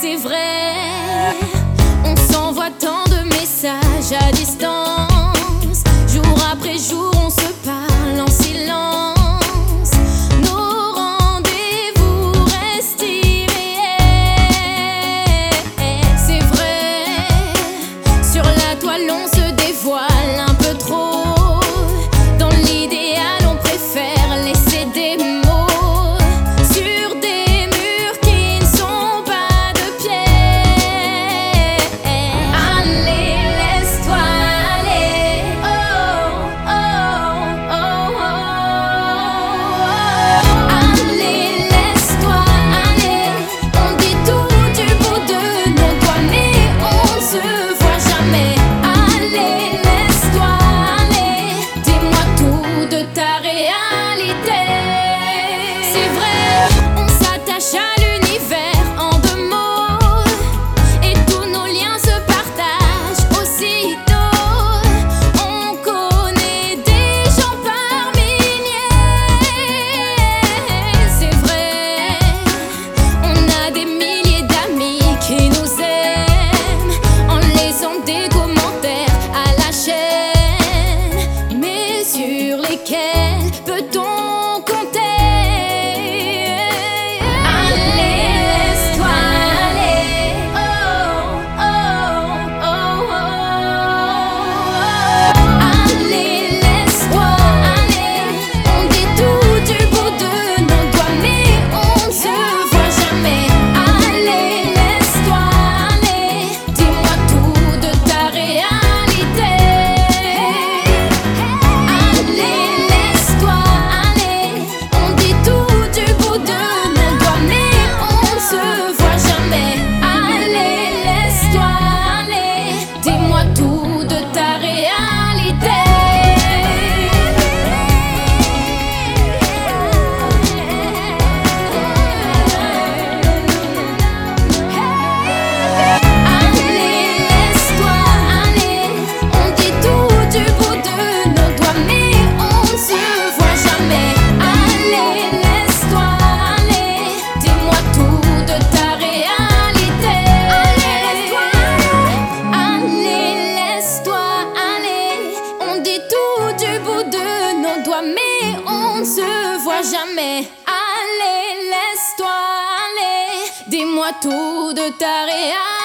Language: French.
c'est vrai. On s'envoie tant de messages à distance. Jour après jour, on se parle en silence. Nos rendez-vous restent irréels. C'est vrai, sur la toile on se dévoile un peu trop. Dans l'idéal, on préfère laisser des mots sur des murs qui ne sont pas de pierre. Allez, laisse-toi aller. Oh, oh, oh, oh. Allez, laisse-toi aller. On dit tout du bout de nos doigts, mais on ne se voit jamais. Allez, laisse-toi aller. Dis-moi tout de ta réalité. C'est vrai, on s'attache à l'univers en 2 mots. Et tous nos liens se partagent aussitôt. On connaît des gens par milliers. C'est vrai, on a des milliers d'amis qui nous aiment en laissant des commentaires à la chaîne. Mais sur lesquels peut-on compter? Allez, laisse-toi aller. Oh, oh, oh, oh. Allez, laisse-toi aller. On dit tout du bout de nos doigts, mais on ne se voit jamais. Allez, laisse-toi aller. Dis-moi tout de ta réalité. Allez, laisse-toi aller. On dit tout du bout de nos doigts, mais on ne se voit jamais. Allez, laisse-toi aller. Dis-moi tout de ta réalité. Allez, laisse-toi aller. On dit tout du bout de nos doigts, mais on ne se voit jamais. Allez, laisse-toi aller. Dis-moi tout de ta réalité. Allez, laisse-toi aller. On dit tout du bout de nos doigts, mais on ne se voit jamais. Allez, laisse-toi aller. Dis-moi tout de ta réalité.